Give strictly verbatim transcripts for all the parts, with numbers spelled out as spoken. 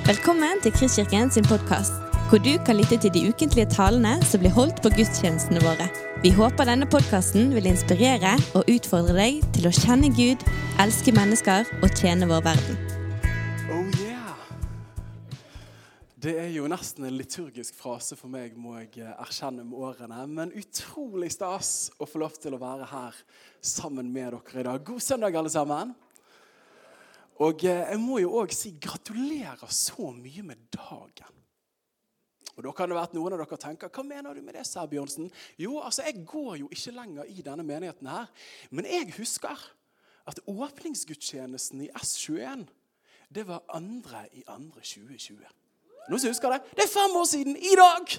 Velkommen til Kristkirken sin podcast, hvor du kan lytte til de ukentlige talene som blir holdt på gudstjenestene våre. Vi håper denne podcasten vil inspirere og utfordre deg til å kjenne Gud, elske mennesker og tjene vår verden. Oh yeah! Det er jo nesten en liturgisk frase for meg, må jeg erkjenne med årene, men utrolig stas å få lov til å være her sammen med dere i dag. God søndag alle sammen! Og jeg må jo også si gratulerer så mye med dagen. Og da kan det være at noen av dere tenker, hva mener du med det, Sær Bjørnsen? Jo, altså jeg går jo ikke lenger i denne menigheten her, men jeg husker at åpningsgudstjenesten i S tjueen, det var andre i andre tjue tjue. Noen som husker det? Det er fem år siden i dag!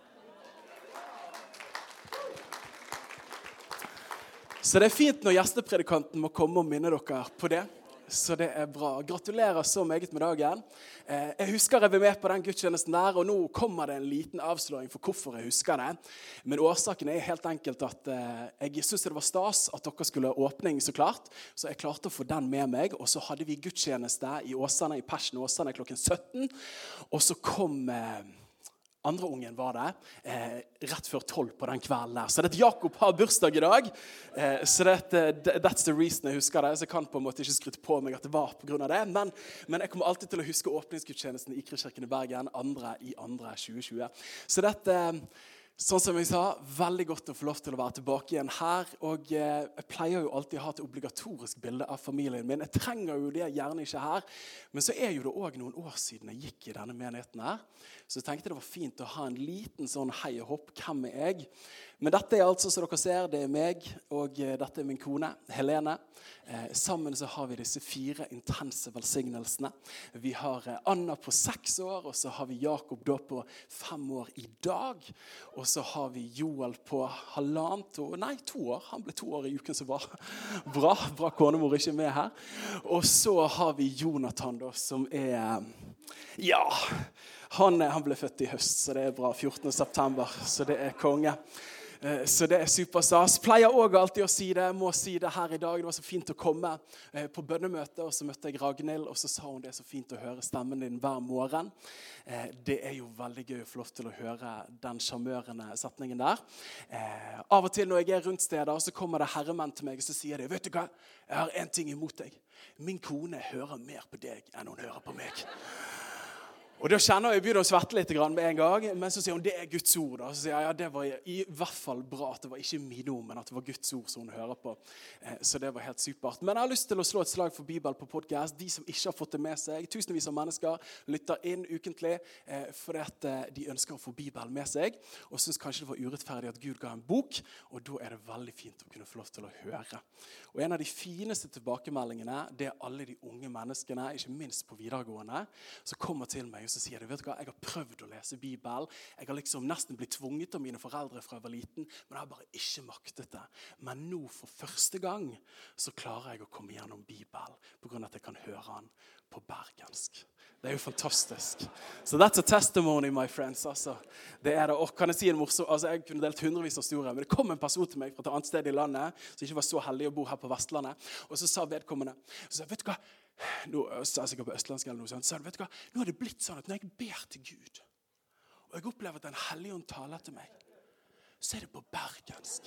Så det er fint når gjestepredikanten må komme og minne dere på det. Så det er bra. Gratulerer så meget med dagen. Jeg husker jeg var med på den gudstjenesten der, og nå kommer det en liten avsløring for hvorfor jeg husker det. Men årsaken er helt enkelt at jeg synes det var stas at dere skulle ha åpning så klart. Så jeg klarte å få den med meg, og så hadde vi gudstjeneste i Åsane, i Persen Åsane klokken sytten. Og så kom... Andre ungen var det, eh, rett før tolv på den kvelden der. Så det er Jakob har bursdag i dag, eh, så det, that's the reason jeg husker det. Så jeg kan på en måte ikke skryte på meg at det var på grunn av det. Men, men jeg kommer alltid til å huske åpningsgudstjenesten i Kristkirken i Bergen, andre i andre tjue tjue. Så dette... Sånn som jeg sa, veldig godt å få lov til å være tilbake igjen her, og eh, jeg pleier jo alltid å ha et obligatorisk bilde av familien min. Jeg trenger jo det gjerne ikke her, men så er jo det også noen år siden jeg gikk i denne menigheten her, så jeg tenkte det var fint å ha en liten sånn hei og hopp, hvem er jeg? Men dette er altså, som dere ser, det er meg, og eh, dette er min kone, Helene. Eh, sammen så har vi disse fire intense velsignelsene. Vi har eh, Anna på seks år, og så har vi Jakob da på fem år i dag, og så har vi Joel på halvannet år, nei, to år. Han ble to år i uken, så var bra. Bra konemor ikke med her. Og så har vi Jonathan da, som er, ja, han, han ble født i høst, så det er bra. fjortende september, så det er konge. Så det er superstas. Pleier også alltid å si det, må si det her i dag. Det var så fint å komme på bønnemøte, og så møtte jeg Ragnhild, og så sa hun det er så fint å høre stemmen din hver morgen. Det er jo veldig gøy å få lov til å høre den charmørende setningen der. Av og til når jeg er rundt steder, så kommer det herremenn til meg, og så sier de, vet du hva, jeg har en ting imot deg. Min kone hører mer på deg enn hun hører på meg. Og da kjenner jeg begynner å svette litt med en gang, men så sier hun, det er Guds ord. Da. Så sier jeg, ja, det var i hvert fall bra at det var ikke mine ord, men at det var Guds ord som hun hører på. Så det var helt supert. Men jeg har lyst til å slå et slag for Bibel på podcast. De som ikke har fått det med seg, tusenvis av mennesker lytter inn ukentlig, fordi at de ønsker å få Bibel med seg, og synes kanskje det var urettferdig at Gud ga en bok, og da er det veldig fint å kunne få lov til å høre. Og en av de fineste tilbakemeldingene, det er alle de unge menneskene, ikke minst på videregående, som kommer til meg, så sier de, vet du hva, jeg har prøvd å lese Bibel, jeg har liksom nesten blitt tvunget av mine foreldre fra jeg var liten, men jeg har bare ikke maktet det. Men nå for første gang så klarer jeg å komme gjennom Bibel, på grunn av at jeg kan høre den på bergensk. Det er jo fantastisk. So that's a testimony, my friends. Altså, det er det. Og kan jeg si en morsom, altså jeg kunne delt hundrevis av historier, men det kom en person til meg fra et annet sted i landet, som ikke var så heldig å bo her på Vestlandet, og så sa vedkommende, så sa, vet du hva, nå sa jeg sikkert på østlandsk eller noe sånt, så sa han, vet du hva, nå har det blitt sånn at når jeg ber til Gud, og jeg opplever at den hellige ånd taler til meg, så er det på bergensk.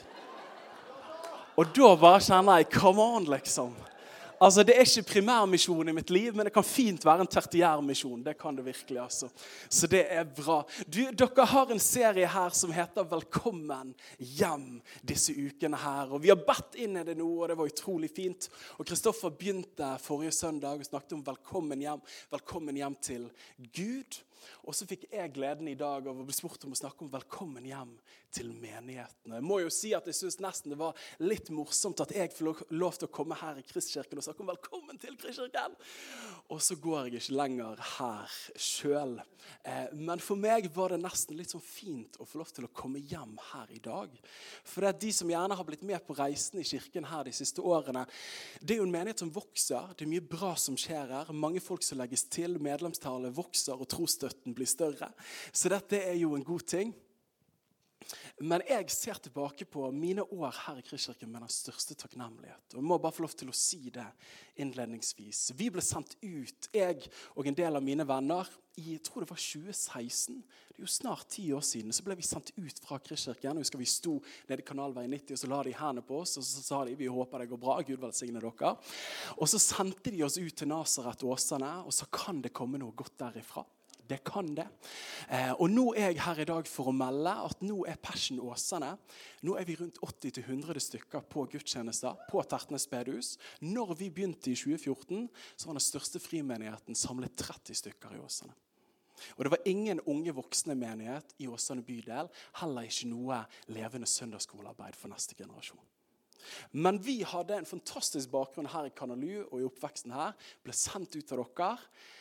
Og da bare kjenner jeg, come on liksom. Altså, det er ikke primærmisjon i mitt liv, men det kan fint være en tertiærmisjon. Det kan det virkelig, altså. Så det er bra. Du, dere har en serie her som heter Velkommen hjem disse ukene her. Og vi har bedt inn i det nå, og det var utrolig fint. Og Kristoffer begynte forrige søndag og snakket om velkommen hjem, velkommen hjem til Gud. Og så fikk jeg gleden i dag av å bli spurt om å snakke om velkommen hjem til menighetene. Jeg må jo si at jeg synes nesten det var litt morsomt at jeg får lov til å komme her i Kristkirken og snakke om velkommen til Kristkirken. Og så går jeg ikke lenger her selv. Men for meg var det nesten litt sånn fint å få lov til å komme hjem her i dag. For det er de som gjerne har blitt med på reisen i kirken her de siste årene. Det er jo en menighet som vokser, det er mye bra som skjer her. Mange folk som legges til, medlemstallet vokser og trosstøtten blir større. Så dette er jo en god ting. Men jeg ser tilbake på mine år her i Kristkirken med den største takknemlighet. Og jeg må bare få lov til å si det innledningsvis. Vi ble sendt ut, jeg og en del av mine venner, i jeg tror det var tjue seksten. Det er jo snart ti år siden, så ble vi sendt ut fra Kristkirken. Jeg husker vi sto nede i Kanalvei nitti, og så la de hendene på oss, og så sa de, vi håper det går bra, Gud velsigne dere. Og så sendte de oss ut til Nasaret Åsane, og så kan det komme noe godt derifra. Det kan det. Eh, og nå er jeg her i dag for å melde at nå er Passion Åsane. Nå er vi rundt åtti til hundre stykker på gudstjenester på Tertnes bedehus. Når vi begynte i tjue fjorten, så var den største frimenigheten samlet tretti stykker i Åsane. Og det var ingen unge voksne menighet i Åsane bydel, heller ikke noe levende søndagsskolearbeid for neste generasjon. Men vi hadde en fantastisk bakgrunn her i Kanalu og i oppveksten her, ble sendt ut av dere.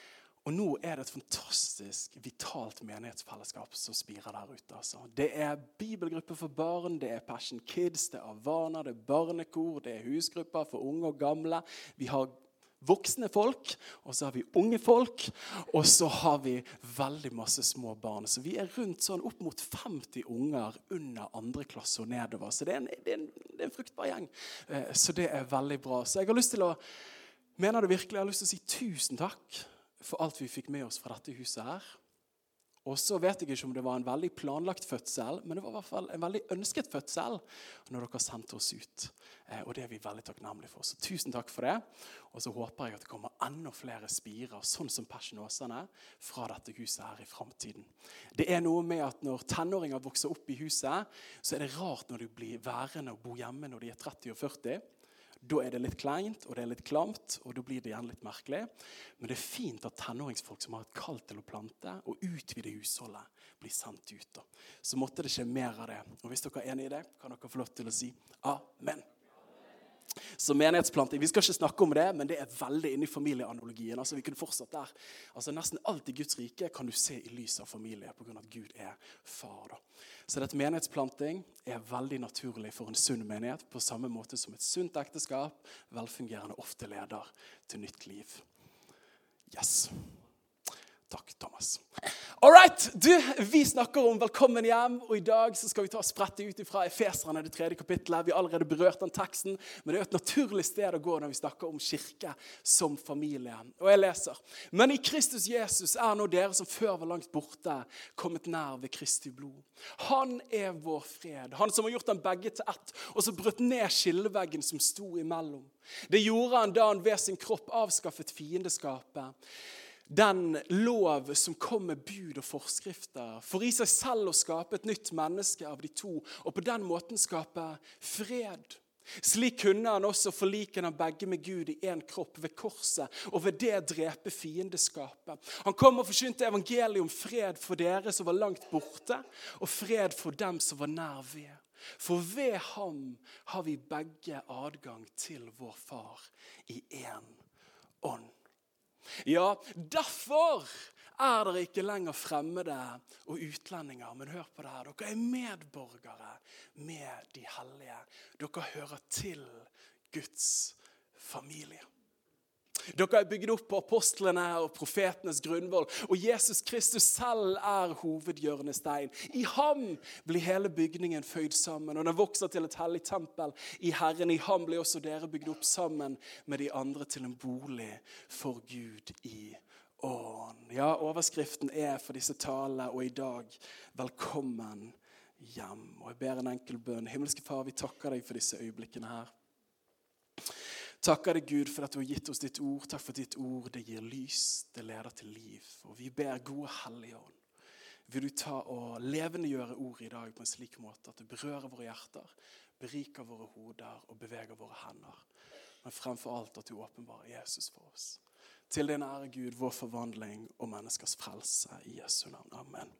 Og nå er det et fantastisk, vitalt menighetsfellesskap som spirer der ute. Altså. Det er bibelgrupper for barn, det er Passion Kids, det er Avana, det er barnekor, det er husgrupper for unge og gamle. Vi har voksne folk, og så har vi unge folk, og så har vi veldig masse små barn. Så vi er rundt sånn opp mot femti unger under andre klasse og nedover. Så det er en, det er en, det er en fruktbar gjeng. Så det er veldig bra. Så jeg har lyst til å, mener det virkelig, jeg har lyst til å si tusen takk for alt vi fikk med oss fra dette huset her. Og så vet jeg ikke om det var en veldig planlagt fødsel, men det var i hvert fall en veldig ønsket fødsel når dere sendte oss ut. Eh, og det er vi veldig takknemlige for. Så tusen takk for det. Og så håper jeg at det kommer enda flere spirer, sånn som Passion Åsane, fra dette huset her i fremtiden. Det er noe med at når tenåringer vokser opp i huset, så er det rart når de blir værende og bo hjemme når de er tretti og førti. Da er det litt kleint, og det er litt klamt, og da blir det igjen litt merkelig. Men det er fint at tenåringsfolk som har et kall til å plante og utvide husholdet blir sendt ut. Da. Så måtte det skje mer av det. Og hvis dere er enige i det, kan dere få lov til å si amen. Så menighetsplanting, vi skal ikke snakke om det, men det er veldig inne i familieanalogien. Altså vi kunne fortsatt der. Altså nesten alt i Guds rike kan du se i lys av familie, på grunn av at Gud er far. Da. Så dette menighetsplanting er veldig naturlig for en sunn menighet, på samme måte som et sunt ekteskap, velfungerende ofte leder til nytt liv. Yes. Takk, Thomas. All right, du, vi snakker om velkommen hjem, og i dag så skal vi ta sprette ut fra Efeserne, det tredje kapittelet. Vi har allerede berørt den teksten, men det er et naturlig sted å gå når vi snakker om kirke som familie. Og jeg leser, men i Kristus Jesus er nå dere som før var langt borte, kommet nær ved Kristi blod. Han er vår fred, han som har gjort dem begge til ett, og så brøt ned skilleveggen som sto imellom. Det gjorde han da han ved sin kropp avskaffet fiendeskapet. Den lov som kom med bud og forskrifter, for i seg selv å skape et nytt menneske av de to, og på den måten skape fred. Slik kunne han også forlike dem begge med Gud i en kropp ved korset, og ved det drepe fiendeskapet. Han kom og forsynte evangeliet om fred for dere som var langt borte, og fred for dem som var nær ved. For ved ham har vi begge adgang til vår far i en ånd. Ja, derfor er dere ikke lenger fremmede og utlendinger, men hør på det her. Dere er medborgere med de hellige. Dere hører til Guds familie. Dere er bygget opp på apostlene og profetenes grunnvoll, og Jesus Kristus selv er hovedhjørnestein. I ham blir hele bygningen føyd sammen, og den vokser til et hellig tempel i Herren. I ham blir også dere bygget opp sammen med de andre til en bolig for Gud i ånd. Ja, overskriften er for disse talene, og i dag, velkommen hjem. Og jeg ber en enkel bønn. Himmelske Far, vi takker deg for disse øyeblikkene her. Takker deg, Gud, for at du har gitt oss ditt ord. Takk for ditt ord, det gir lys, det leder til liv. Og vi ber gode hellige ånd. Vil du ta og levendegjøre ord i dag på en slik måte at det berører våre hjerter, beriker våre hoder og beveger våre hender. Men fremfor alt at du åpenbarer Jesus for oss. Til din ære, Gud, vår forvandling og menneskers frelse i Jesu navn. Amen.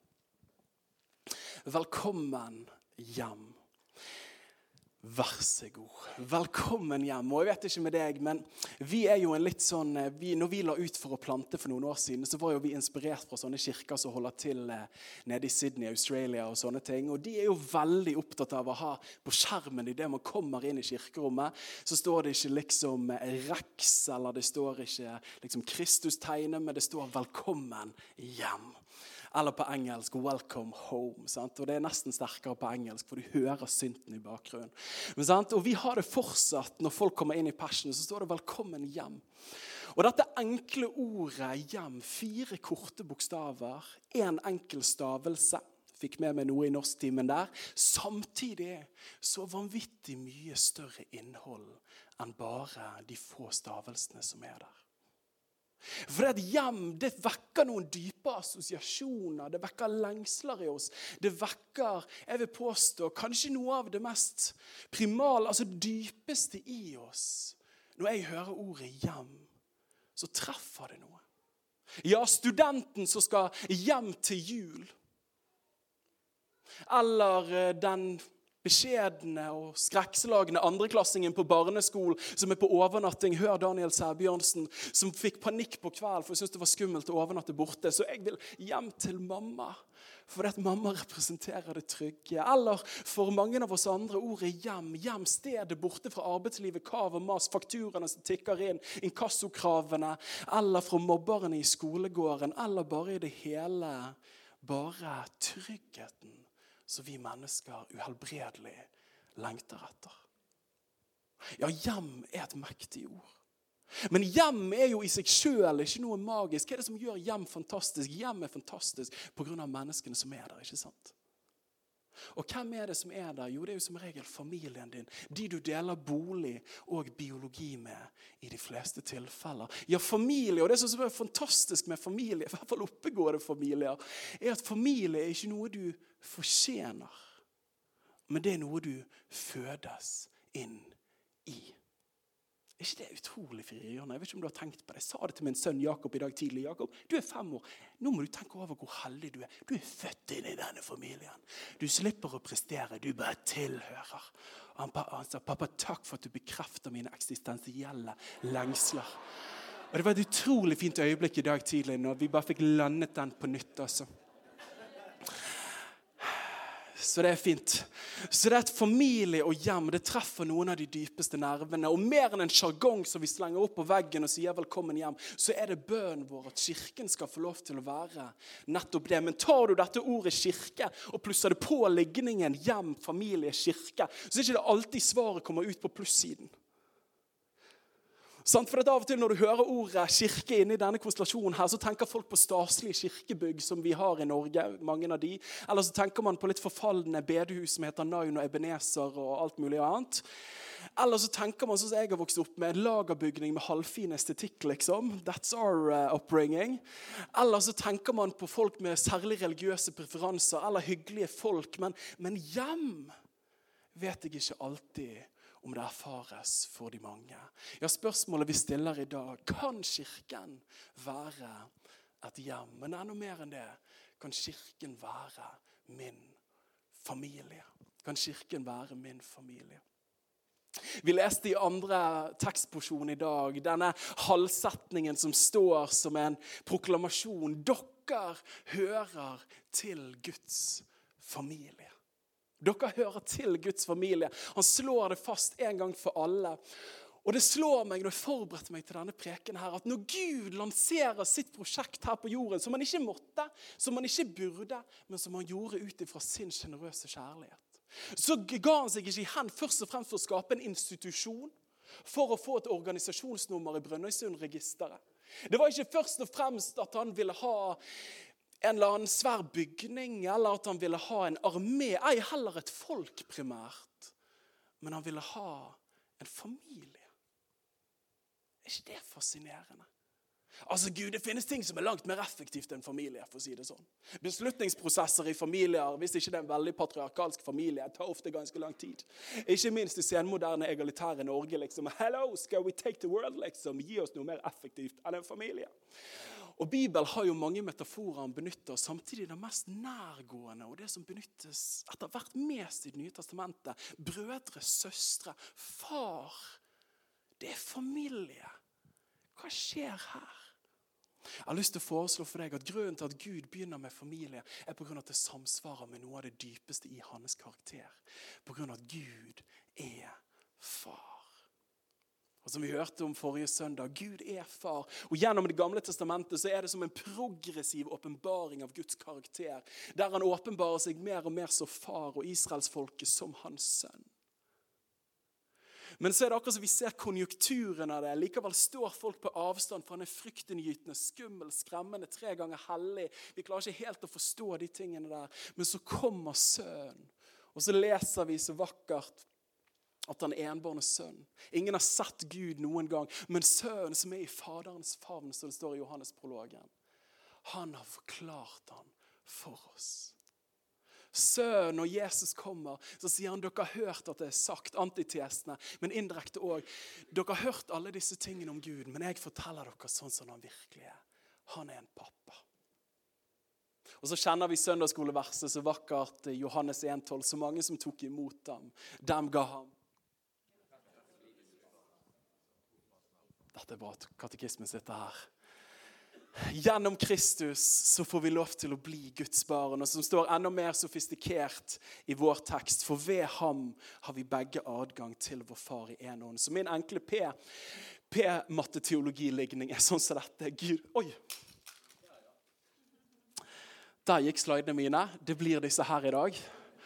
Velkommen hjem. Vær så god. Velkommen hjem. Og jeg vet ikke med deg, men vi er jo en litt sånn, vi, når vi la ut for å plante for noen år siden, så var jo vi inspirert fra sånne kirker som holder til nede i Sydney, Australia og sånne ting. Og de er jo veldig opptatt av å ha på skjermen i det man kommer inn i kirkerommet, så står det ikke liksom Rex, eller det står ikke liksom Kristus-tegnet, men det står velkommen hjem. Eller på engelsk, welcome home. Sant? Og det er nesten sterkere på engelsk, for du hører synten i bakgrunnen. Men, sant? Og vi har det fortsatt, når folk kommer inn i Passion, så står det velkommen hjem. Og dette enkle ordet hjem, fire korte bokstaver, en enkel stavelse, fikk med meg noe i norsktimen der, samtidig så vanvittig mye større innhold enn bare de få stavelsene som er der. For det hjem, det vekker noen dype assosiasjoner, det vekker lengsler i oss, det vekker, jeg vil påstå, kanskje noe av det mest primale, altså dypeste i oss. Når jeg hører ordet hjem, så treffer det noe. Ja, studenten som skal hjem til jul, eller den beskjedne og skrekkslagne andreklassingen på barneskolen som er på overnatting. Hør Daniel Sæbjørnsen som fikk panikk på kveld for jeg synes det var skummelt å overnatte borte. Så jeg vil hjem til mamma, for at mamma representerer det trygge. Eller for mange av oss andre ordet hjem, hjem stedet borte fra arbeidslivet, kav og mas, fakturene som tikker inn, inkassokravene, eller fra mobberne i skolegården, eller bare i det hele, bare tryggheten så vi mennesker uhelbredelig lengter etter. Ja, hjem er et mektig ord. Men hjem er jo i seg selv ikke noe magisk. Hva er det som gjør hjem fantastisk? Hjem er fantastisk på grunn av menneskene som er der, ikke sant? Og hvem er det som er der? Jo, det er jo som regel familien din. De du deler bolig og biologi med i de fleste tilfeller. Ja, familie, og det som er fantastisk med familie, i hvert fall oppegående familier, er at familie er ikke noe du fortjener, men det er noe du fødes inn i. Er ikke det utrolig firgjørende? Jeg vet ikke om du har tenkt på det. Jeg sa det til min sønn Jakob i dag tidlig. Jakob, du er fem år. Nå må du tenke over hvor heldig du er. Du er født inn i denne familien. Du slipper å prestere, du bare tilhører. Og han, han sa, pappa, takk for at du bekrefter mine eksistensielle lengsler. Og det var et utrolig fint øyeblikk i dag tidlig, når vi bare fikk landet den på nytt, altså. Så det er fint. Så det er et familie og hjem, det treffer noen av de dypeste nervene. Og mer enn en jargong som vi slenger opp på veggen og sier velkommen hjem, så er det bønnen vår at kirken skal få lov til å være nettopp det. Men tar du dette ordet kirke og plusser det på ligningen hjem, familie, kirke, så er ikke det alltid svaret kommer ut på plussiden. For at av og til når du hører ordet kirke inne i denne konstellasjonen her, så tenker folk på staslige kirkebygg som vi har i Norge, mange av de. Eller så tenker man på litt forfallende bedehus som heter Naun og Ebenezer og alt mulig annet. Eller så tenker man sånn som jeg har vokst opp med, en lagerbygning med halvfin estetikk, liksom. That's our uh, upbringing. Eller så tenker man på folk med særlig religiøse preferanser, eller hyggelige folk. Men, men hjem vet jeg ikke alltid om det erfares for de mange. Ja, spørsmålet vi stiller i dag, kan kirken være et hjem? Men enda mer enn det, kan kirken være min familie? Kan kirken være min familie? Vi leste i andre tekstporsjon i dag, denne halvsetningen som står som en proklamasjon. Dere hører til Guds familie. Dere hører til Guds familie. Han slår det fast en gang for alle. Og det slår meg når jeg forberedte meg til denne preken her, at når Gud lanserer sitt prosjekt her på jorden, som han ikke måtte, som han ikke burde, men som han gjorde ut fra sin generøse kjærlighet, så ga han seg ikke i hen først og fremst for å skape en institusjon, for å få et organisasjonsnummer i Brønnøysundregisteret. Det var ikke først og fremst at han ville ha en eller annen svær bygning, eller at han ville ha en armé, ei heller et folk primært, men han ville ha en familie. Er ikke det fascinerende? Altså Gud, det finnes ting som er langt mer effektivt enn familie, for å si det sånn. Beslutningsprosesser i familier, hvis ikke det er en veldig patriarkalsk familie, tar ofte ganske lang tid. Ikke minst i senmoderne egalitære Norge, liksom, hello, skal we take the world, liksom, gi oss noe mer effektivt enn en familie. Og Bibelen har jo mange metaforer han benytter, samtidig det mest nærgående, og det som benyttes etter hvert mest i det nye testamentet. Brødre, søstre, far, det er familie. Hva skjer her? Jeg har lyst til å foreslå for deg at grunnen til at Gud begynner med familie er på grunn av at det samsvarer med noe av det dypeste i hans karakter. På grunn av at Gud er far. Og som vi hørte om forrige søndag, Gud er far. Og gjennom det gamle testamentet så er det som en progressiv åpenbaring av Guds karakter, der han åpenbarer seg mer og mer som far og Israelsfolket som hans sønn. Men så er det akkurat som vi ser konjunkturen av det. Likevel står folk på avstand fra den fryktinngytende, skummel, skremmende, tre ganger hellig. Vi klarer ikke helt å forstå de tingene der. Men så kommer sønnen. Og så leser vi så vakkert at han er enbårne sønn. Ingen har sett Gud noen gang, men sønnen som er i faderens favn, som det står i Johannes-prologen, han har forklart han for oss. Sønnen, når Jesus kommer, så sier han, dere har hørt at det er sagt, antitesene, men indirekte også. Dere har hørt alle disse tingene om Gud, men jeg forteller dere sånn som han virkelig er. Han er en pappa. Og så kjenner vi søndagsskoleverset så vakkert, Johannes en tolv, så mange som tok imot ham, dem ga ham. Dette er bra at katekismen sitter her. Gjennom Kristus så får vi lov til å bli Guds barn, og som står enda mer sofistikert i vår tekst, for ved ham har vi begge adgang til vår far i en ånd. Så min enkle P, P-matteteologiligning er sånn som dette. Gud, oi! Der gikk slidene mine. Det blir disse her i dag.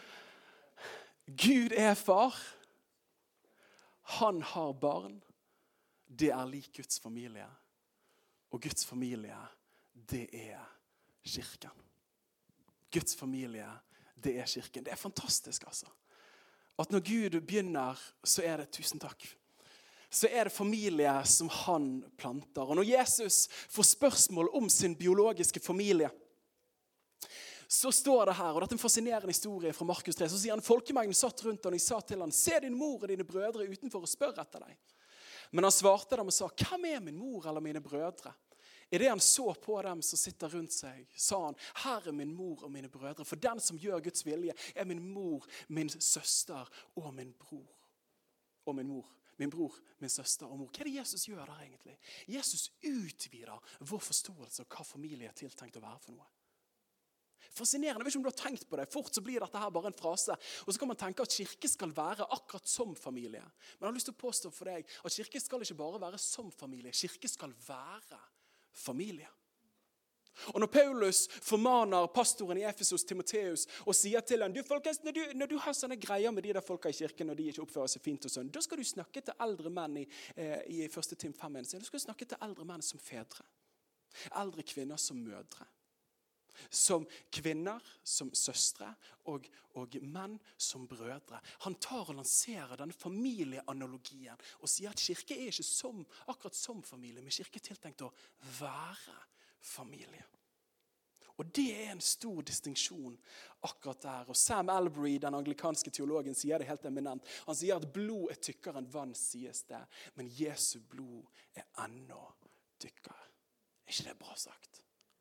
Gud er far. Han har barn. Det er lik Guds familie. Og Guds familie, det er kirken. Guds familie, det er kirken. Det er fantastisk, altså. At når Gud begynner, så er det tusen takk. Så er det familie som han planter. Og når Jesus får spørsmål om sin biologiske familie, så står det her, og dette er en fascinerende historie fra Markus tre, så sier han, folkemengden satt rundt han, og de sa til han, se din mor og dine brødre utenfor og spør etter deg. Men han svarte dem og sa, hvem er min mor eller mine brødre? I det han så på dem som sitter rundt seg, sa han, her er min mor og mine brødre, for den som gjør Guds vilje er min mor, min søster og min bror. Og min mor, min bror, min søster og mor. Hva er det Jesus gjør der egentlig? Jesus utvider vår forståelse av hva familie er tiltenkt å være for noe. Fascinerende, jeg vet ikke om du har tenkt på det. Fort så blir dette her bare en frase. Og så kan man tenke at kirke skal være akkurat som familie. Men jeg har lyst til å påstå for deg at kirke skal ikke bare være som familie. Kirke skal være familie. Og når Paulus formaner pastoren i Efesos, Timoteus, og sier til ham, du folkens, når du, når du har sånne greier med de der folka i kirken, når de ikke oppfører seg fint og sånn, da skal du snakke til eldre menn i, eh, i første Tim fem. Da skal du snakke til eldre menn som fedre. Eldre kvinner som mødre. Som kvinner, som søstre og, og menn som brødre. Han tar og lanserer denne familieanalogien og sier at kirke er ikke som, akkurat som familie, men kirke er tiltenkt å være familie. Og det er en stor distinksjon akkurat der. Og Sam Albury, den anglikanske teologen, sier det helt eminent. Han sier at blod er tykkere enn vann, sies det, men Jesu blod er enda tykkere. Er ikke det bra sagt?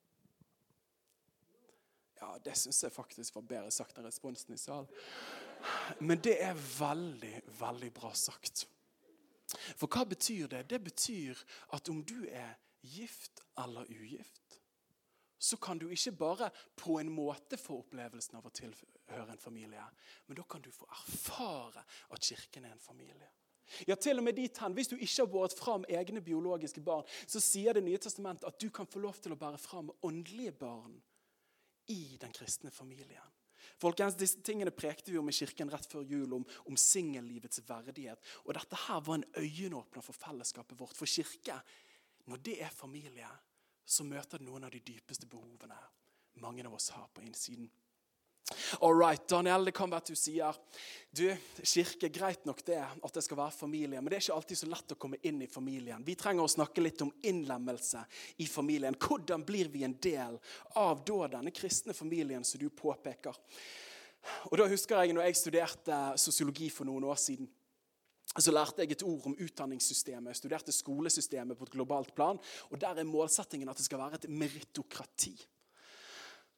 Ja, det synes jeg faktisk var bedre sagt enn responsen i salen. Men det er veldig, veldig bra sagt. For hva betyr det? Det betyr at om du er gift eller ugift, så kan du ikke bare på en måte få opplevelsen av å tilhøre en familie, men da kan du få erfare at kirken er en familie. Ja, til og med dit hen, hvis du ikke har båret fram egne biologiske barn, så sier det Nye Testamentet at du kan få lov til å bære fram åndelige barn i den kristne familien. Folkens, disse tingene prekte vi om i kirken rett før jul, om, om singellivets verdighet. Og dette her var en øyenåpner for fellesskapet vårt. For kirke, når det er familie, så møter det noen av de dypeste behovene mange av oss har på innsiden. Alright, Daniel, det kan være at du sier, du, kirke, greit nok det at det skal være familie, men det er ikke alltid så lett å komme inn i familien. Vi trenger å snakke litt om innlemmelse i familien. Hvordan blir vi en del av da denne kristne familien som du påpeker? Og da husker jeg når jeg studerte sosiologi for noen år siden, så lærte jeg et ord om utdanningssystemet. Jeg studerte skolesystemet på et globalt plan, og der er målsettingen at det skal være et meritokrati.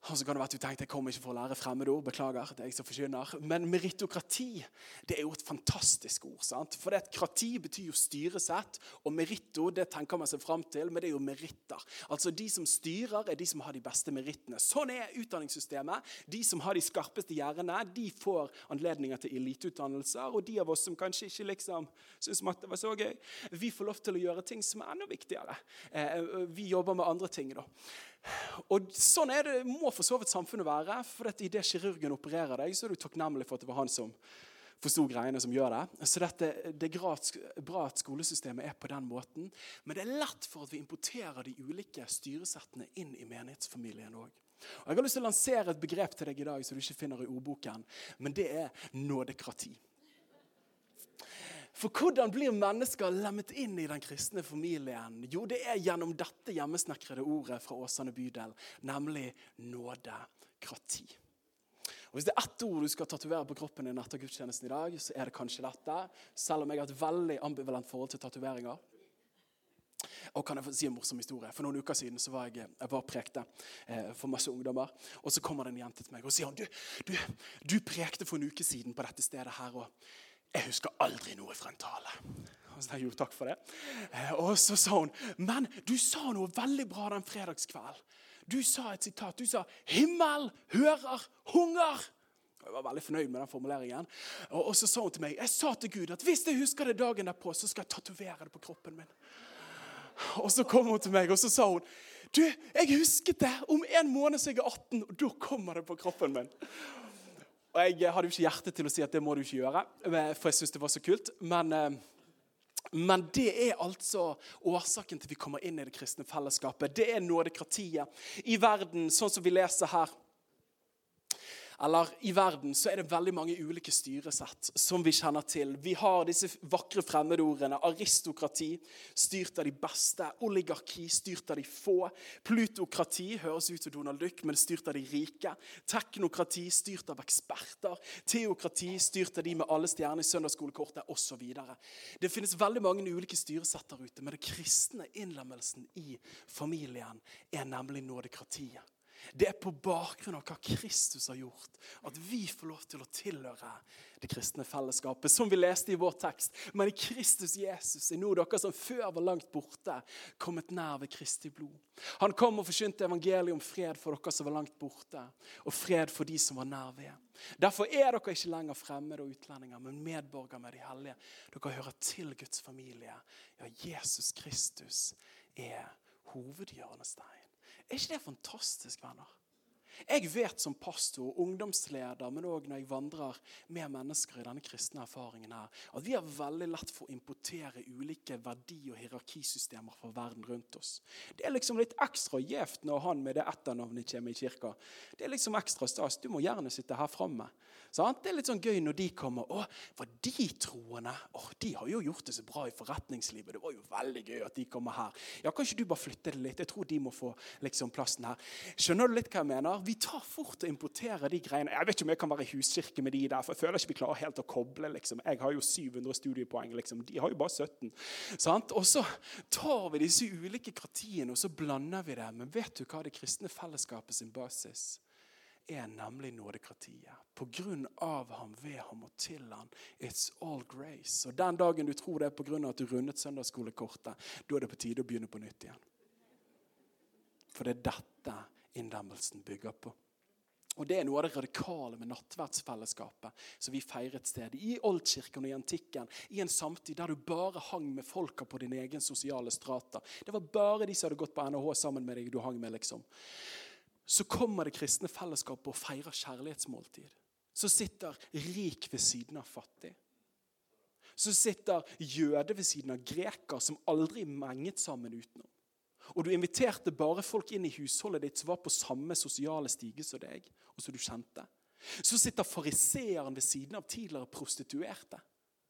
Og så kan det være at du tenkte, jeg kommer ikke for å lære fremmedord, beklager, det er jeg som forkynner. Men meritokrati, det er jo et fantastisk ord, sant? For det at krati betyr jo styresett, og meritto, det tenker man seg frem til, men det er jo meritter. Altså de som styrer er de som har de beste merittene. Sånn er utdanningssystemet. De som har de skarpeste hjernene, de får anledninger til eliteutdannelser, og de av oss som kanskje ikke liksom synes matte var så gøy, vi får lov til å gjøre ting som er enda viktigere. Vi jobber med andre ting da. Og sånn er det, må for så vidt samfunnet være, for at i det kirurgen opererer deg, så er du takknemlig for at det var han som forstod greiene som gjør det. Så dette, det er bra at skolesystemet er på den måten, men det er lett for at vi importerer de ulike styresettene inn i menighetsfamilien også. Og jeg har lyst til å lansere et begrep til deg i dag som du ikke finner i ordboken, men det er nådekrati. For hvordan blir mennesker lemmet inn i den kristne familien? Jo, det er gjennom dette hjemmesnekrede ordet fra Åsane bydel, nemlig nådekrati. Og hvis det er ett ord du skal tatovere på kroppen din etter gudstjenesten i dag, så er det kanskje dette, selv om jeg har et veldig ambivalent forhold til tatoveringer. Og kan jeg få si en morsom historie? For noen uker siden så var jeg, jeg var prekte eh, for masse ungdommer, og så kommer det en jente til meg og sier han, du, du, du prekte for en uke siden på dette stedet her, og jeg husker aldri noe fra en tale. Og så jeg, jo, takk for det. Eh, og så sa hun, men du sa noe veldig bra den fredagskveld. Du sa et sitat, du sa, himmel hører hunger. Jeg var veldig fornøyd med den formuleringen. Og, og så sa hun til meg, jeg sa til Gud at hvis jeg husker det dagen derpå, så skal jeg tatovere det på kroppen min. Og så kom hun til meg, og så sa hun, du, jeg husket det, om en måned så jeg er atten, og da kommer det på kroppen min. Og jeg hadde jo ikke hjerte til å si at det må du ikke gjøre, for jeg synes det var så kult. Men, men det er altså årsaken til vi kommer inn i det kristne fellesskapet. Det er nådekratiet i verden, sånn som vi leser her. Eller i verden så er det veldig mange ulike styresett som vi kjenner til. Vi har disse vakre fremmedordene, aristokrati, styrt av de beste, oligarki, styrt av de få, plutokrati, høres ut som Donald Duck, men styrt av de rike, teknokrati, styrt av eksperter, teokrati, styrt av de med alle stjerner i søndagsskolekortet, og så videre. Det finnes veldig mange ulike styresett der ute, men det kristne innlemmelsen i familien er nemlig nådekratiet. Det er på bakgrunn av hva Kristus har gjort, at vi får lov til å tilhøre det kristne fellesskapet, som vi leste i vår tekst. Men i Kristus Jesus er nå dere som før var langt borte, kommet nær ved Kristi blod. Han kom og forsynte evangeliet om fred for dere som var langt borte, og fred for de som var nær ved. Derfor er dere ikke lenger fremmede og utlendinger, men medborgere med de hellige. Dere hører til Guds familie. Ja, Jesus Kristus er hovedhjørnestein. Er ikke det fantastisk, venner? Jeg vet som pastor og ungdomsleder, men også når jeg vandrer med mennesker i denne kristne erfaringen her, at vi har veldig lett for å importere ulike verdi- og hierarkisystemer fra verden rundt oss. Det er liksom litt ekstra gjevt når han med det etternavnet kommer i kirka. Det er liksom ekstra stas. Du må gjerne sitte her fremme. Sant? Det er litt sånn gøy når de kommer. Å, var de troende? Åh, de har jo gjort det så bra i forretningslivet. Det var jo veldig gøy at de kommer her. Ja, kan ikke du bare flytte det litt? Jeg tror de må få liksom plassen her. Skjønner du litt hva jeg mener? Vi tar fort å importere de greiene. Jeg vet ikke om jeg kan være i huskirke med de der, for jeg føler ikke vi klarer helt å koble. Liksom. Jeg har jo syv hundre studiepoeng, liksom. De har jo bare sytten. Sant? Og så tar vi disse ulike kratiene, og så blander vi det. Men vet du hva det kristne fellesskapet sin basis er, nemlig nådekratiet. På grunn av ham, ved ham og til ham. It's all grace. Og den dagen du tror det er på grunn av at du rundet søndagsskolekortet, da er det på tide å begynne på nytt igjen. For det er dette innlemmelsen bygger på. Og det er noe av det radikale med nattverdsfellesskapet som vi feirer et sted i oldkirken og i antikken, i en samtid der du bare hang med folka på din egen sosiale strata. Det var bare de som hadde gått på N H H sammen med deg du hang med, liksom. Så kommer det kristne fellesskapet og feirer kjærlighetsmåltid. Så sitter rik ved siden av fattig. Så sitter jøde ved siden av greker som aldri menget sammen utenom. Og du inviterte bare folk inn i husholdet ditt som var på samme sosiale stige som deg, og som du kjente. Så sitter fariseeren ved siden av tidligere prostituerte.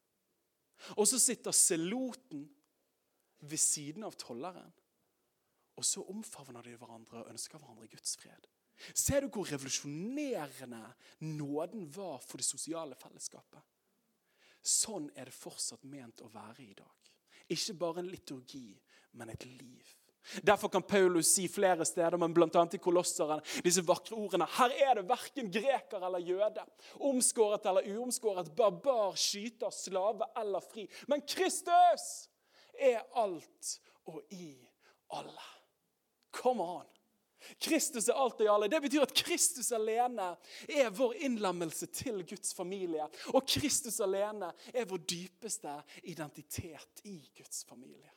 Og så sitter seloten ved siden av tolleren. Og så omfavner de hverandre og ønsker hverandre Guds fred. Ser du hvor revolusjonerende nåden var for det sosiale fellesskapet? Sånn er det fortsatt ment å være i dag. Ikke bare en liturgi, men et liv. Derfor kan Paulus si flere steder, men blant annet i Kolosseren, disse vakre ordene. Her er det hverken greker eller jøde, omskåret eller uomskåret, barbar, skyter, slave eller fri. Men Kristus er alt og i alle. Come on. Kristus er alt og i alle. Det betyr at Kristus alene er vår innlammelse til Guds familie. Og Kristus alene er vår dypeste identitet i Guds familie.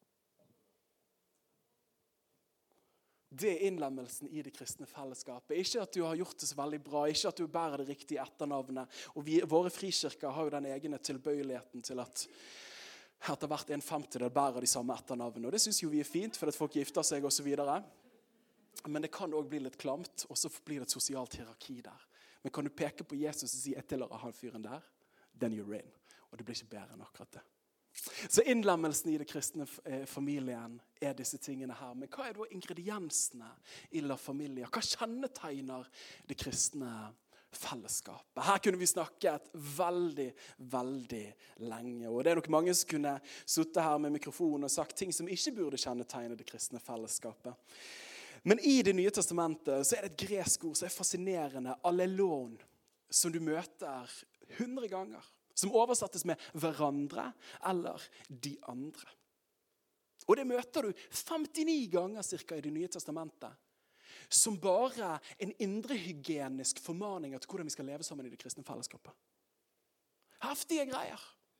Det er innlemmelsen i det kristne fellesskapet. Ikke at du har gjort det så veldig bra, ikke at du bærer det riktige etternavnet. Og vi, våre frikirker har jo den egne tilbøyeligheten til at etter hvert en femtedel bærer de samme etternavnene. Og det synes jo vi er fint, for at folk gifter seg og så videre. Men det kan også bli litt klamt, og så blir det et sosialt hierarki der. Men kan du peke på Jesus og si, jeg tilhører han fyren der? Then you're in. Og det blir ikke bedre enn akkurat det. Så innlemmelsen i det kristne familien er disse tingene her. Men hva er da ingrediensene i la familia? Hva kjennetegner det kristne fellesskapet? Her kunne vi snakket veldig, veldig lenge. Og det er nok mange som kunne sittet her med mikrofonen og sagt ting som ikke burde kjennetegne det kristne fellesskapet. Men i det nye testamentet så er det et gresk ord som er fascinerende, allelon, som du møter hundre ganger. Som oversettes med hverandre eller de andre. Og det møter du femtini ganger cirka i det nye testamentet. Som bare en indrehygienisk formaning til hvordan vi skal leve sammen i det kristne fellesskapet. Heftige greier.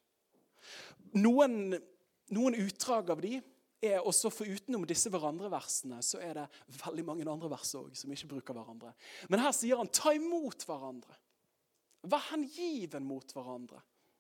Noen, noen utdrag av de er også for utenom disse hverandre-versene, så er det veldig mange andre vers også, som ikke bruker hverandre. Men her sier han, ta imot hverandre. Vær hengiven mot hverandre.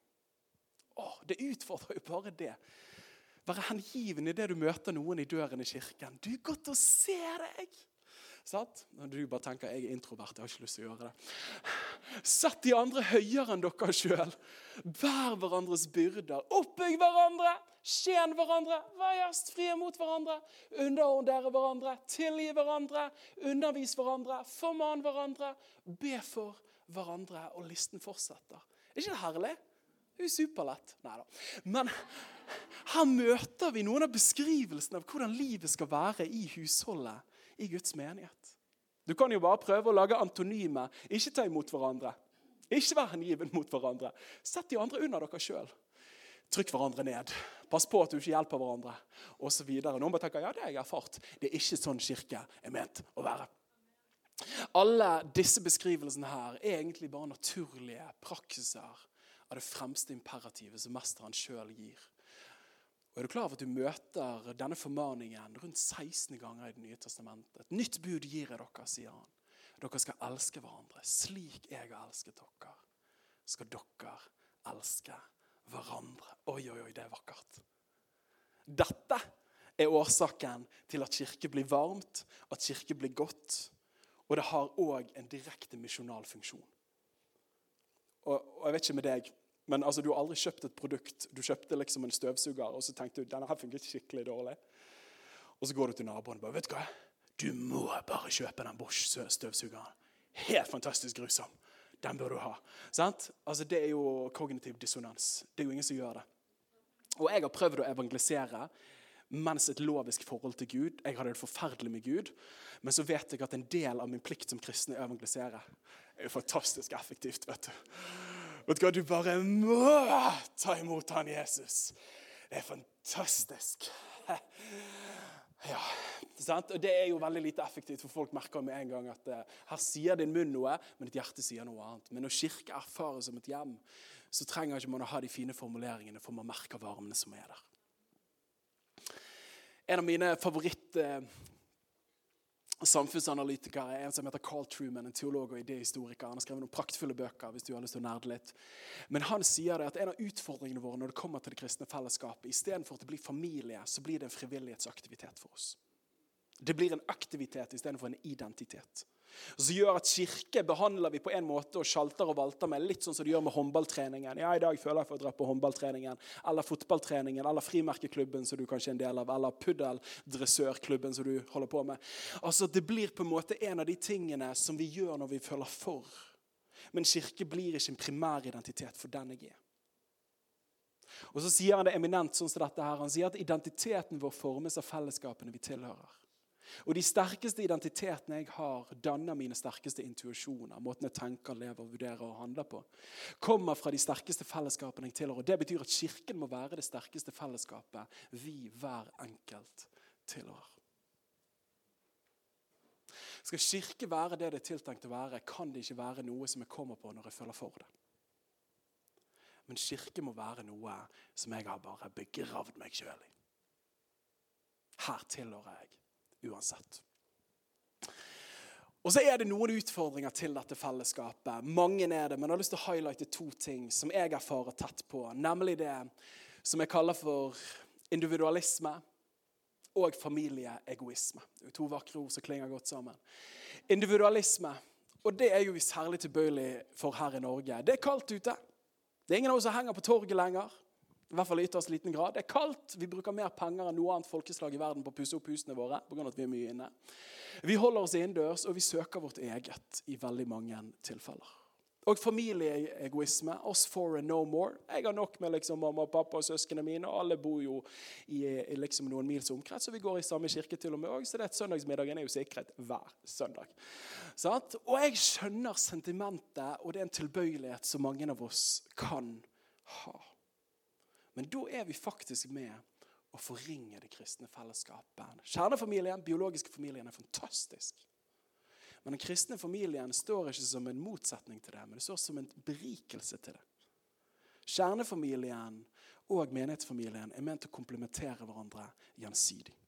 Åh, det utfordrer jo bare det. Vær hengiven i det du møter noen i døren i kirken. Du er godt å se deg. Satt? Når du bare tenker, jeg er introvert, jeg har ikke lyst til å gjøre det. Sett de andre høyere enn dere selv. Vær hverandres byrder. Oppbygg hverandre. Tjen hverandre. Vær gjestfrie mot hverandre. Underordne hverandre. Tilgi hverandre. Undervis hverandre. Forman hverandre. Be for hverandre, og listen fortsetter. Er ikke det herlig? Det er jo superlett. Neida. Men her møter vi noen av beskrivelsene av hvordan livet skal være i husholdet, i Guds menighet. Du kan jo bare prøve å lage antonyme. Ikke ta imot hverandre. Ikke være hengiven mot hverandre. Sett de andre under dere selv. Trykk hverandre ned. Pass på at du ikke hjelper hverandre. Og så videre. Noen bare tenker, ja, det er jeg erfart. Det er ikke sånn kirke er ment å være. Alle disse beskrivelsene her er egentlig bare naturlige praksiser av det fremste imperativet som mesteren selv gir. Og er du klar over at du møter denne formaningen rundt seksten ganger i det nye testamentet? Et nytt bud gir jeg dere, sier han. Dere skal elske hverandre. Slik jeg har elsket dere, skal dere elske hverandre. Oi, oi, oi, det er vakkert. Dette er årsaken til at kirke blir varmt, at kirke blir godt. Og det har også en direkte misjonal funksjon. Og, og jeg vet ikke med deg, men altså, du har aldri kjøpt et produkt. Du kjøpte liksom en støvsuger, og så tenkte du, denne her fungerer skikkelig dårlig. Og så går du til naboen og bare, vet du hva? Du må bare kjøpe den Bosch støvsugeren. Helt fantastisk grusom. Den bør du ha. Sant? Altså, det er jo kognitiv dissonans. Det er jo ingen som gjør det. Og jeg har prøvd å evangelisere mens et lovisk forhold til Gud. Jeg hadde det forferdelig med Gud, men så vet jeg at en del av min plikt som kristen er å evangelisere. Det er jo fantastisk effektivt, vet du. Vet du hva, du bare må ta imot han Jesus. Det er fantastisk. Ja, sant? Og det er jo veldig lite effektivt, for folk merker med en gang at uh, her sier din munn noe, men ditt hjerte sier noe annet. Men når kirke erfarer som et hjem, så trenger ikke man å ha de fine formuleringene, for man merker varmene som er der. En av mine favoritt eh, samfunnsanalytikere er en som heter Carl Truman, en teolog og idehistoriker. Han har skrevet noen praktfulle bøker, hvis du har lyst til å nerde litt. Men han sier det at en av utfordringene våre når det kommer til det kristne fellesskapet, i stedet for at det blir familie, så blir det en frivillighetsaktivitet for oss. Det blir en aktivitet i stedet for en identitet. Så gjør at kirke behandler vi på en måte og sjalter og valter med, litt sånn som de gjør med håndballtreningen. Ja, i dag føler jeg for å dra på håndballtreningen, eller fotballtreningen, eller frimerkeklubben som du kanskje er en del av, eller puddeldressørklubben som du holder på med. Altså, det blir på en måte en av de tingene som vi gjør når vi føler for. Men kirke blir ikke en primær identitet for den jeg er. Og så sier han det eminent sånn som dette her. Han sier at identiteten vår formes av fellesskapene vi tilhører. Og de sterkeste identitetene jeg har, danner mine sterkeste intuisjoner, måten jeg tenker, lever, vurderer og handler på, kommer fra de sterkeste fellesskapene jeg tilhører. Og det betyr at kirken må være det sterkeste fellesskapet vi hver enkelt tilhører. Skal kirke være det det er tiltenkt å være, kan det ikke være noe som jeg kommer på når jeg føler for det. Men kirke må være noe som jeg har bare begravd meg selv i. Her tilhører jeg, uansett. Og så er det noen utfordringer til dette fellesskapet. Mange er det, men jeg har lyst til å highlighte to ting som jeg erfarer tett på. Nemlig det som jeg kaller for individualisme og familieegoisme. Det er to vakre ord som klinger godt sammen. Individualisme, og det er jo vi særlig tilbøyelig for her i Norge. Det er kaldt ute. Det er ingen av oss som henger på torget lenger. I hvert fall i ytterst liten grad. Det er kaldt. Vi bruker mer penger enn noe annet folkeslag i verden på å pusse opp husene våre, på grunn av at vi er mye inne. Vi holder oss innendørs, og vi søker vårt eget i veldig mange tilfeller. Og familieegoisme, us for and no more. Jeg har nok med liksom mamma og pappa og søskene mine, og alle bor jo i, i liksom noen mils omkrets, og vi går i samme kirke til og med også, så det er at søndagsmiddagen er jo sikret hver søndag. Sant? Og jeg skjønner sentimentet, og det er en tilbøyelighet som mange av oss kan ha. Men da er vi faktisk med å forringe det kristne fellesskapet. Kjernefamilien, biologiske familien er fantastisk. Men den kristne familien står ikke som en motsetning til det, men det står som en berikelse til det. Kjernefamilien og menighetsfamilien er ment å komplementere hverandre gjensidig.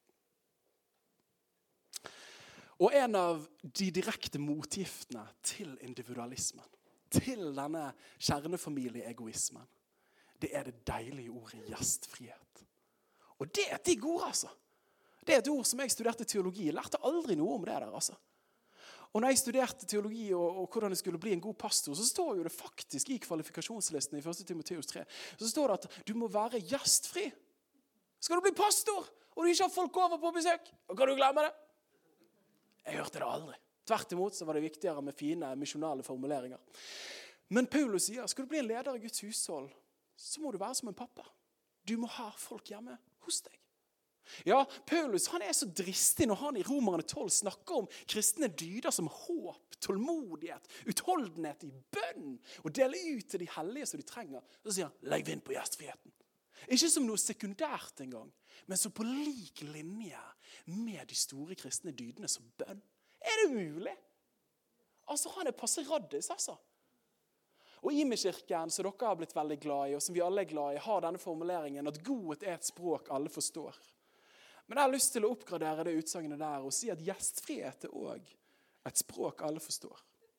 Og en av de direkte motgiftene til individualismen, til denne kjernefamilieegoismen, det er det deilige ordet gjestfrihet. Og det er et digg ord, altså. Det er et ord som jeg studerte teologi. Jeg lærte aldri noe om det der, altså. Og når jeg studerte teologi og, og hvordan jeg skulle bli en god pastor, så står jo det faktisk i kvalifikasjonslisten i første Timoteus tre, så står det at du må være gjestfri. Skal du bli pastor, og du ikke har folk over på besøk, og kan du glemme det? Jeg hørte det aldri. Tvert imot så var det viktigere med fine misjonale formuleringer. Men Paulus sier, skal du bli en leder i Guds hushold, så må du være som en pappa. Du må ha folk hjemme hos deg. Ja, Paulus han er så dristig når han i Romerne tolv snakker om kristne dyder som håp, tålmodighet, utholdenhet i bønn, og dele ut til de hellige som de trenger. Så sier han, legg vind på gjestfriheten. Ikke som noe sekundært engang, men så på lik linje med de store kristne dydene som bønn. Er det mulig? Altså, han er passe raddis, altså. Og Imi-kirken, som dere har blitt veldig glad i, og som vi alle er glad i, har denne formuleringen at godhet er et språk alle forstår. Men jeg har lyst til å oppgradere det utsagnet der og si at gjestfrihet er også et språk alle forstår.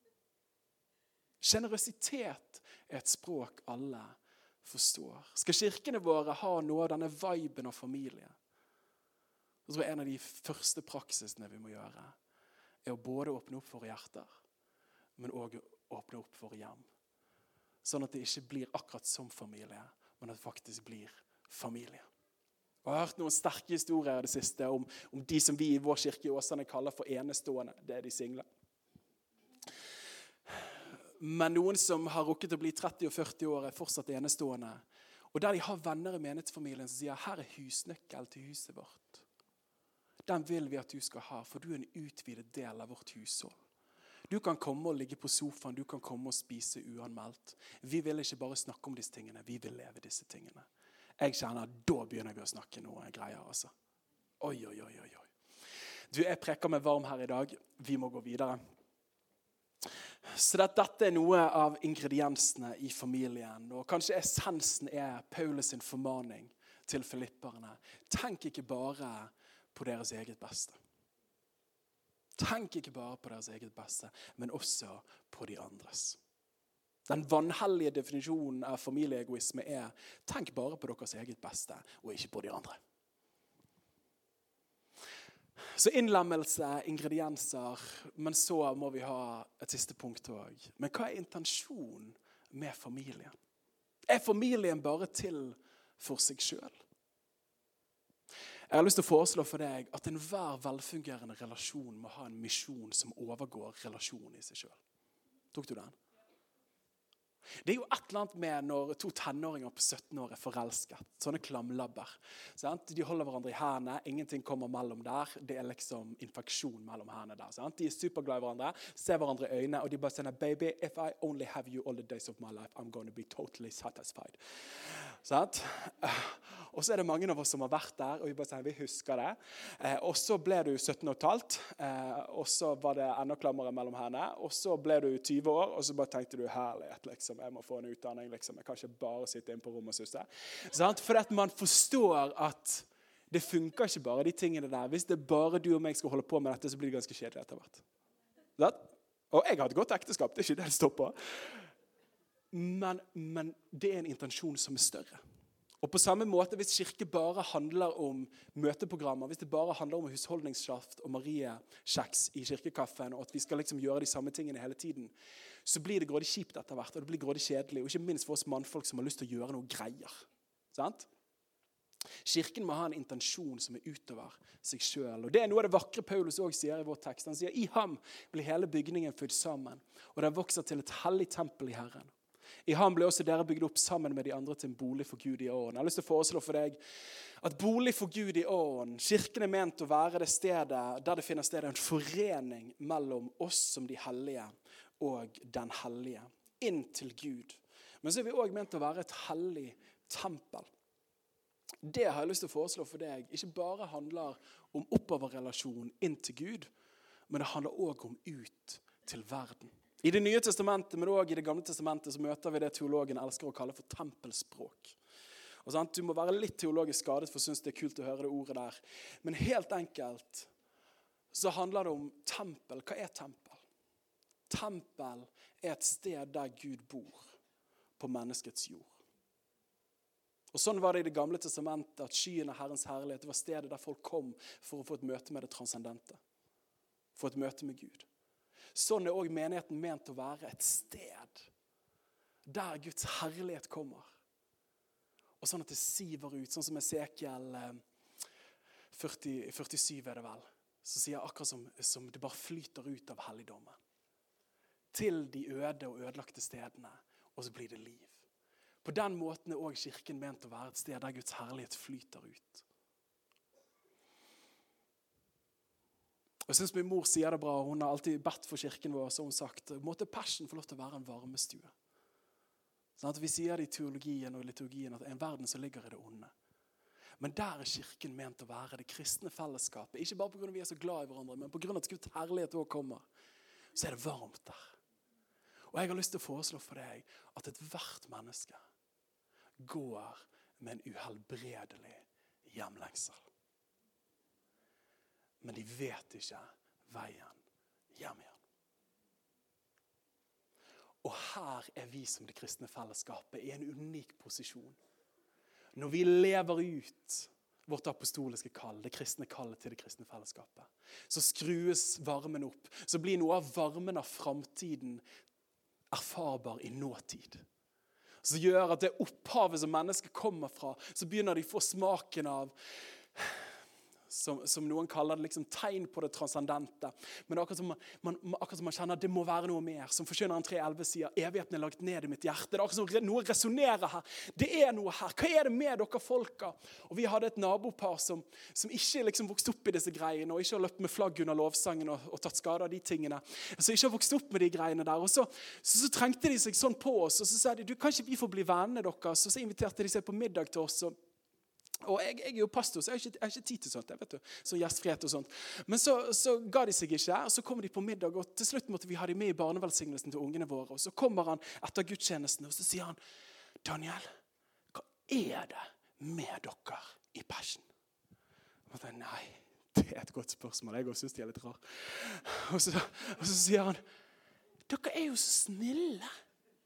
Generøsitet er et språk alle forstår. Skal kirkene våre ha noe av denne viben av familie, så tror jeg en av de første praksisene vi må gjøre er å både åpne opp for hjerter, men også åpne opp for hjem. Sånn at det ikke blir akkurat som familie, men at det faktisk blir familie. Og jeg har hørt noen sterke historier i det siste om, om de som vi i vår kirke i Åsane kaller for enestående. Det er de single. Men noen som har rukket å bli tretti og førti år er fortsatt enestående. Og der de har venner i menighetsfamilien som sier, her er husnøkkel til huset vårt. Den vil vi at du skal ha, for du er en utvidet del av vårt hushold. Du kan komme og ligge på sofaen, du kan komme og spise uanmeldt. Vi vil ikke bare snakke om disse tingene, vi vil leve disse tingene. Jeg kjenner at da begynner vi å snakke noe greier, altså. Oi, oi, oi, oi, oi. Du, jeg preker meg varm her i dag. Vi må gå videre. Så dette, dette er noe av ingrediensene i familien, og kanskje essensen er Paulus sin formaning til filipperne. Tenk ikke bare på deres eget beste. Tenk ikke bare på deres eget beste, men også på de andres. Den vanhellige definisjonen av familieegoisme er tenk bare på deres eget beste, og ikke på de andre. Så innlemmelse, ingredienser, men så må vi ha et siste punkt også. Men hva er intensjonen med familien? Er familien bare til for seg selv? Jeg har lyst til å foreslå for deg at enhver velfungerende relasjon må ha en misjon som overgår relasjonen i seg selv. Tok du den? Det er jo et eller annet med når to tenåringer på sytten år er forelsket. Sånne klamlabber. Sant? De holder hverandre i hendene, ingenting kommer mellom der. Det er liksom infeksjon mellom hendene der. Sant? De er superglade i hverandre, ser hverandre i øynene, og de bare sier, baby, if I only have you all the days of my life, I'm going to be totally satisfied. Sant? Og så er det mange av oss som har vært der, og vi bare sier, vi husker det. Eh, og så ble du sytten og et halvt, eh, og så var det enda klammere mellom henne, og så ble du tyve år, og så bare tenkte du, herlighet, liksom, jeg må få en utdanning, liksom, jeg kan ikke bare sitte inn på rom og susse. Sant? For at man forstår at det funker ikke bare de tingene der. Hvis det bare du og meg skal holde på med dette, så blir det ganske kjedelig etter hvert. Sant? Og jeg har et godt ekteskap, det er ikke det det står på. Men, men det er en intensjon som er større. Og på samme måte, hvis kirke bare handler om møteprogrammer, hvis det bare handler om husholdningssaft og Marie-kjeks i kirkekaffen, og at vi skal liksom gjøre de samme tingene hele tiden, så blir det grådig kjipt etter hvert, og det blir grådig kjedelig, og ikke minst for oss mannfolk som har lyst til å gjøre noe greier. Sant? Kirken må ha en intensjon som er utover seg selv. Og det er noe av det vakre Paulus også sier i vår tekst. Han sier, i ham blir hele bygningen født sammen, og den vokser til et hellig tempel i Herren. I ham ble også dere bygd opp sammen med de andre til en bolig for Gud i åren. Jeg har lyst til å foreslå for deg at bolig for Gud i åren, kirken er ment å være det stedet der det finner sted en forening mellom oss som de hellige og den hellige, inn til Gud. Men så er vi også ment å være et hellig tempel. Det har jeg lyst til å foreslå for deg. Ikke bare handler om oppoverrelasjon inn til Gud, men det handler også om ut til verden. I det nye testamentet, men også i det gamle testamentet, så møter vi det teologen elsker å kalle for tempelspråk. Og sant? Du må være litt teologisk skadet for å synes det er kult å høre det ordet der. Men helt enkelt så handler det om tempel. Hva er tempel? Tempel er et sted der Gud bor på menneskets jord. Og sånn var det i det gamle testamentet, at skyen av Herrens herlighet, det var stedet der folk kom for å få et møte med det transcendente. Få et møte med Gud. Sånn er også menigheten ment å være et sted der Guds herlighet kommer. Og sånn at det siver ut, sånn som Esekiel førti, førtisju er det vel. Så sier jeg akkurat som, som det bare flyter ut av helligdommen. Til de øde og ødelagte stedene, og så blir det liv. På den måten er også kirken ment å være et sted der Guds herlighet flyter ut. Jeg synes min mor sier det bra, hun har alltid bedt for kirken vår, så hun sagt, måtte passion få lov til å være en varmestue. Sånn at vi sier det i teologien og liturgien, at en verden som ligger i det onde. Men der er kirken ment å være det kristne fellesskapet, ikke bare på grunn av at vi er så glad i hverandre, men på grunn av at Guds herlighet også kommer, så er det varmt der. Og jeg har lyst til å foreslå for deg at et hvert menneske går med en uhelbredelig hjemlengsel. Men de vet ikke veien hjem igjen. Og her er vi som det kristne fellesskapet i en unik posisjon. Når vi lever ut vårt apostoliske kall, det kristne kallet til det kristne fellesskapet, så skrues varmen opp. Så blir noe av varmen av fremtiden erfarbar i nåtid. Så gjør at det opphavet som mennesker kommer fra, så begynner de å få smaken av Som, som noen kaller det liksom tegn på det transcendente. Men det er akkurat som man, man, akkurat som man kjenner at det må være noe mer. Som Forkynneren tre elleve sier, evigheten er lagt ned i mitt hjerte. Det er akkurat som noe resonerer her. Det er noe her. Hva er det med dere folka? Og vi hadde et nabopar som, som ikke liksom vokste opp i disse greiene, og ikke har løpt med flagg under lovsangen og, og tatt skade av de tingene. Så ikke har vokst opp med de greiene der. Og så, så, så trengte de seg sånn på oss, og så sa de, du, kan ikke vi få bli vennene deres? Så, så inviterte de seg på middag til oss, og Og jeg, jeg er jo pastor, så jeg har ikke, jeg har ikke tid til sånt, jeg vet du, så gjestfrihet og sånt. Men så, så ga de seg ikke, og så kommer de på middag, og til slutt måtte vi ha de med i barnevelsignelsen til ungene våre. Og så kommer han etter gudstjenesten, og så sier han, Daniel, hva er det med dere i passion? Og jeg, nei, det er et godt spørsmål, jeg også synes de er litt rar. Og så, og så sier han, dere er jo så snille.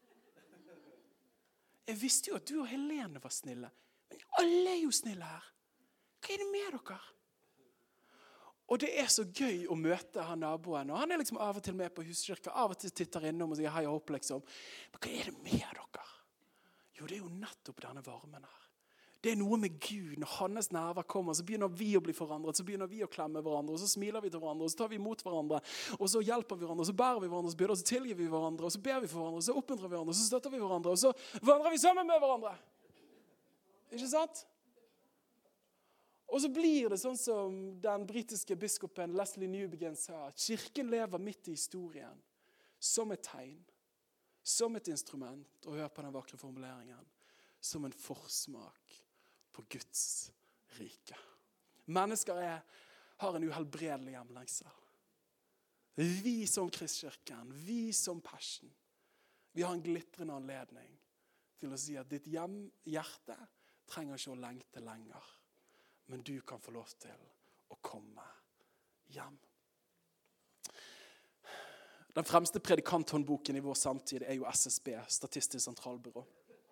Jeg visste jo at du og Helene var snille. Men alle er jo snille her. Hva er det med dere? Og det er så gøy å møte han naboen. Og han er liksom av og til med på huskirka. Av og til titter innom og sier hei og hopp liksom. Men hva er det med dere? Jo, det er jo nettopp denne varmen her. Det er noe med Gud. Når hans nærvær kommer, så begynner vi å bli forandret, så begynner vi å klemme hverandre, og så smiler vi til hverandre, og så tar vi imot hverandre, og så hjelper vi hverandre, og så bærer vi hverandre, og så tilgir vi hverandre, og så ber vi for hverandre, og så oppmuntrer vi hverandre, og så støtter vi hverandre, og så vandrer vi sammen med hverandre. Ikke sant? Og så blir det sånn som den britiske biskopen Leslie Newbegin sa, at kirken lever midt i historien, som et tegn, som et instrument, og hør på den vakre formuleringen, som en forsmak på Guds rike. Mennesker er, har en uhelbredelig hjemlengsel. Vi som Kristkirken, vi som Passion, vi har en glitrende anledning til å si at ditt hjem, hjerte trenger ikke å lengte lenger, men du kan få lov til å komme hjem. Den fremste predikanthåndboken i vår samtid er jo S S B, Statistisk sentralbyrå.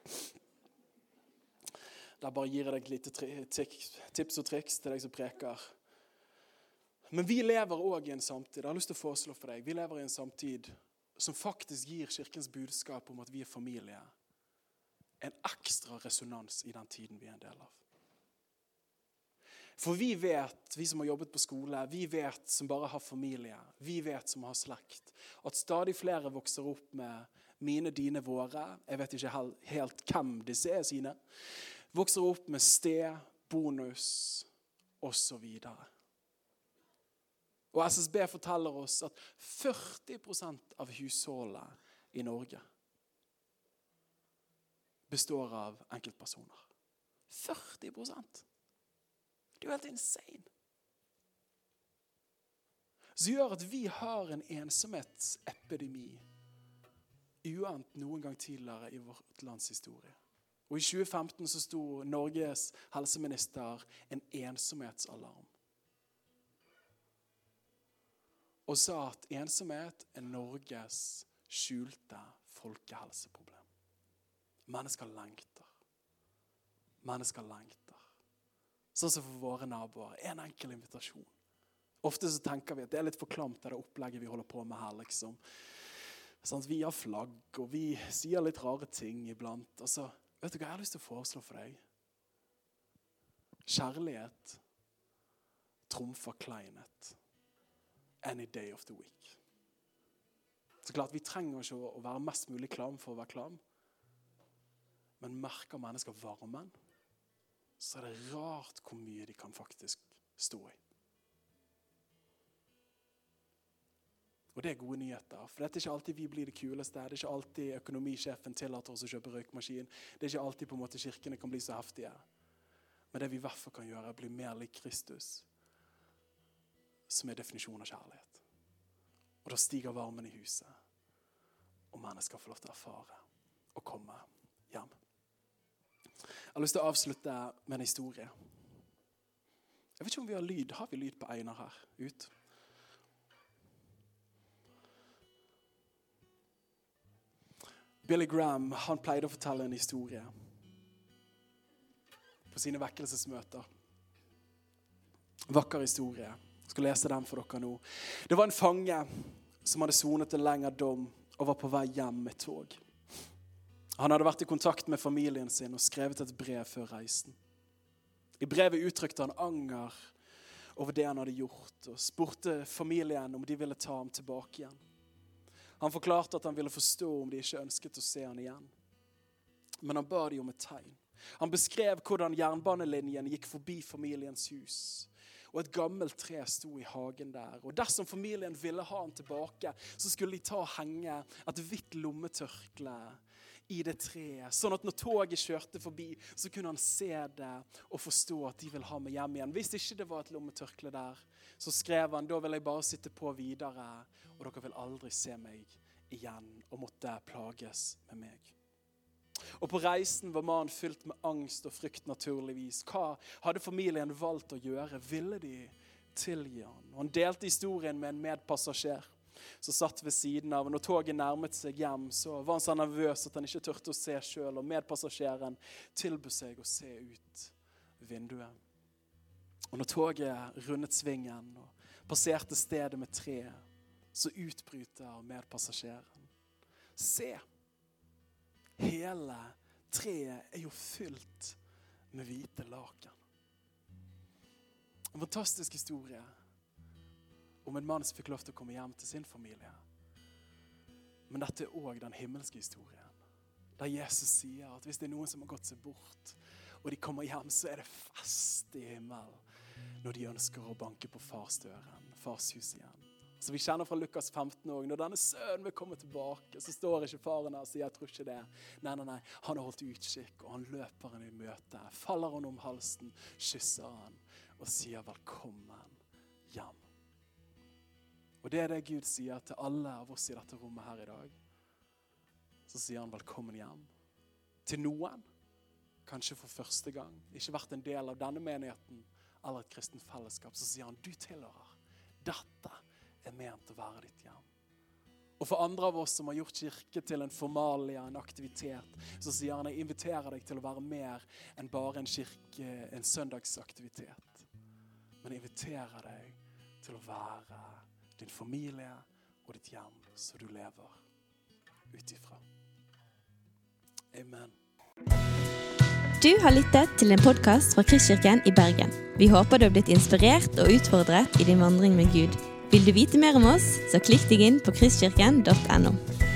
Der bare gir jeg deg et lite tips og triks til deg som preker. Men vi lever også i en samtid, jeg har lyst til å foreslå for deg, vi lever i en samtid som faktisk gir kirkens budskap om at vi er familie en ekstra resonans i den tiden vi er en del av. For vi vet, vi som har jobbet på skole, vi vet som bare har familie, vi vet som har slekt, at stadig flere vokser opp med mine, dine, våre, jeg vet ikke helt hvem disse er sine, vokser opp med sted, bonus og så videre. Og S S B forteller oss at førti prosent av husholdet i Norge består av enkeltpersoner. førti prosent! Det er jo helt insane. Så gjør at vi har en ensomhetsepidemi uant noen gang tidligere i vårt lands historie. Og i tjue femten så sto Norges helseminister en ensomhetsalarm. Og sa at ensomhet er Norges skjulte folkehelseproblem. Mennesker lengter. Mennesker lengter. Sånn som for våre naboer. En enkel invitasjon. Ofte så tenker vi at det er litt for klamt det opplegget vi holder på med her, liksom. Sånn at vi har flagg, og vi sier litt rare ting iblant. Altså, vet du hva jeg har lyst til å foreslå for deg? Kjærlighet trumfer kleinhet. Any day of the week. Så klart, vi trenger ikke å være mest mulig klam for å være klam. Men merker mennesker varmen, så er det rart hvor mye de kan faktisk stå i. Og det er gode nyheter, for det er ikke alltid vi blir det kuleste, det er ikke alltid økonomisjefen tillater oss å kjøpe røykmaskin, det er ikke alltid på en måte kirkene kan bli så heftige. Men det vi i hvert fall kan gjøre er å bli mer lik Kristus, som er definisjonen av kjærlighet. Og da stiger varmen i huset, og mennesker får lov til å erfare og komme hjem. Jeg har lyst til å avslutte med en historie. Jeg vet ikke om vi har lyd. Har vi lyd på Einar her? Ut. Billy Graham, han pleide å fortelle en historie på sine vekkelsesmøter. Vakker historie. Jeg skal lese den for dere nå. Det var en fange som hadde sonet en lengre dom og var på vei hjem med tog. Han hadde vært i kontakt med familien sin og skrevet et brev før reisen. I brevet uttrykte han anger over det han hadde gjort, og spurte familien om de ville ta ham tilbake igjen. Han forklarte at han ville forstå om de ikke ønsket å se han igjen. Men han ba de om et tegn. Han beskrev hvordan jernbanelinjen gikk forbi familiens hus, og et gammelt tre sto i hagen der. Og dersom familien ville ha han tilbake, så skulle de ta og henge et hvitt lommetørkle i det treet, sånn at når toget kjørte forbi, så kunne han se det og forstå at de vil ha meg hjem igjen. Hvis ikke det var et lommetørkle der, så skrev han, da vil jeg bare sitte på videre, og dere vil aldri se meg igjen, og måtte plages med meg. Og på reisen var mannen fylt med angst og frykt naturligvis. Hva hadde familien valgt å gjøre? Ville de tilgi han? Og han delte historien med en medpassasjer som satt ved siden av. Når toget nærmet seg hjem, så var han så nervøs at han ikke tørte å se selv, og medpassasjeren tilbød seg å se ut vinduet. Og når toget rundet svingen og passerte stedet med tre, så utbryter medpassasjeren: se, hele treet er jo fylt med hvite laken. En fantastisk historie om en mann som fikk lov til å komme hjem til sin familie. Men dette er også den himmelske historien, der Jesus sier at hvis det er noen som har gått seg bort, og de kommer hjem, så er det fest i himmelen når de ønsker å banke på farsdøren, fars hus igjen. Så vi kjenner fra Lukas femten også, når denne sønnen vil komme tilbake, så står ikke faren her og sier, jeg tror ikke det. Nei, nei, nei, han har holdt utkikk, og han løper han i møte, faller han om halsen, kysser han, og sier velkommen hjem. Og det er det Gud sier til alle av oss i dette rommet her i dag. Så sier han velkommen hjem. Til noen, kanskje for første gang, ikke vært en del av denne menigheten, eller et kristent fellesskap, så sier han, du tilhører. Dette er ment å være ditt hjem. Og for andre av oss som har gjort kirke til en formalia, en aktivitet, så sier han, jeg inviterer deg til å være mer enn bare en kirke, en søndagsaktivitet. Men jeg inviterer deg til å være din familie og ditt hjem, så du lever utifra. Amen. Du har lyttet til en podcast fra Kristkirken i Bergen. Vi håper du har blitt inspirert og utfordret i din vandring med Gud. Vil du vite mer om oss, så klikk deg inn på kristkirken punktum no.